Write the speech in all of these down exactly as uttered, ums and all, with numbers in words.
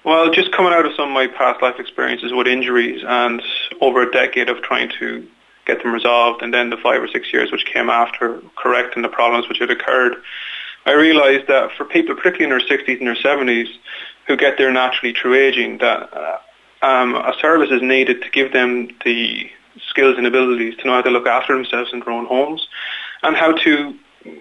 Well, just coming out of some of my past life experiences with injuries and over a decade of trying to get them resolved, and then the five or six years which came after correcting the problems which had occurred, I realised that for people, particularly in their sixties and their seventies, who get there naturally through ageing, that uh, um, a service is needed to give them the skills and abilities to know how to look after themselves in their own homes and how to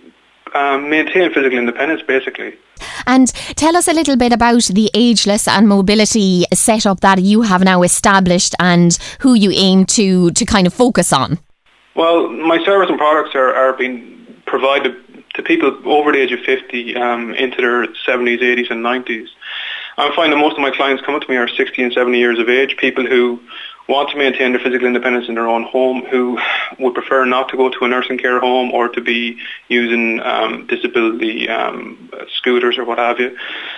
um, maintain physical independence, basically. And tell us a little bit about the ageless and mobility setup that you have now established and who you aim to, to kind of focus on. Well, my service and products are, are being provided to people over the age of fifty um, into their seventies, eighties and nineties. I'm finding most of my clients coming to me are sixty and seventy years of age, people who want to maintain their physical independence in their own home, who would prefer not to go to a nursing care home or to be using um, disability um, scooters or what have you.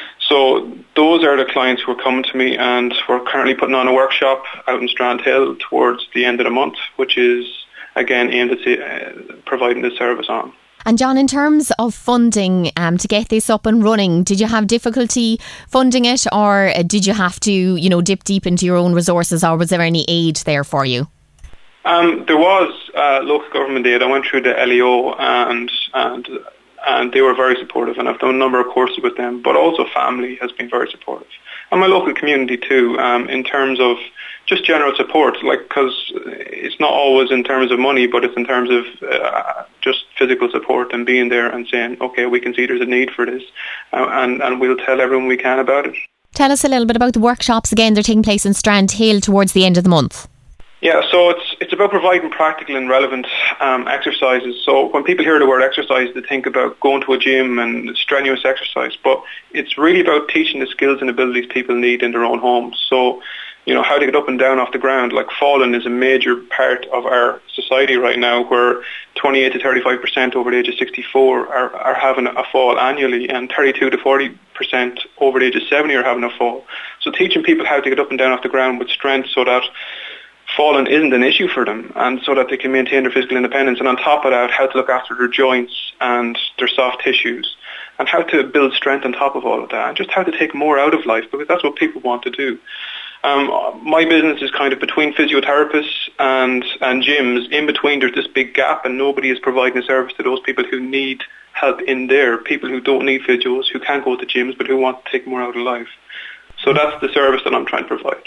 So those are the clients who are coming to me, and we're currently putting on a workshop out in Strandhill towards the end of the month, which is again aimed at uh, providing this service on. And John, in terms of funding um, to get this up and running, did you have difficulty funding it, or did you have to, you know, dip deep into your own resources, or was there any aid there for you? Um, there was uh, local government aid. I went through the L E O and and and they were very supportive, and I've done a number of courses with them, but also family has been very supportive. And my local community too, um, in terms of just general support, like, because it's not always in terms of money, but it's in terms of uh, just physical support and being there and saying, okay, we can see there's a need for this, uh, and, and we'll tell everyone we can about it. Tell us a little bit about the workshops again. They're taking place in Strandhill towards the end of the month. Yeah, so it's it's about providing practical and relevant um, exercises. So when people hear the word exercise, they think about going to a gym and strenuous exercise, but it's really about teaching the skills and abilities people need in their own homes. So, you know, how to get up and down off the ground. Like, falling is a major part of our society right now, where twenty-eight to thirty-five percent over the age of sixty-four are, are having a fall annually, and thirty-two to forty percent over the age of seventy are having a fall. So teaching people how to get up and down off the ground with strength, so that falling isn't an issue for them, and so that they can maintain their physical independence. And on top of that, how to look after their joints and their soft tissues, and how to build strength on top of all of that, and just how to take more out of life, because that's what people want to do. Um, my business is kind of between physiotherapists and, and gyms. In between, there's this big gap, and nobody is providing a service to those people who need help in there, people who don't need physios, who can't go to gyms, but who want to take more out of life. So that's the service that I'm trying to provide.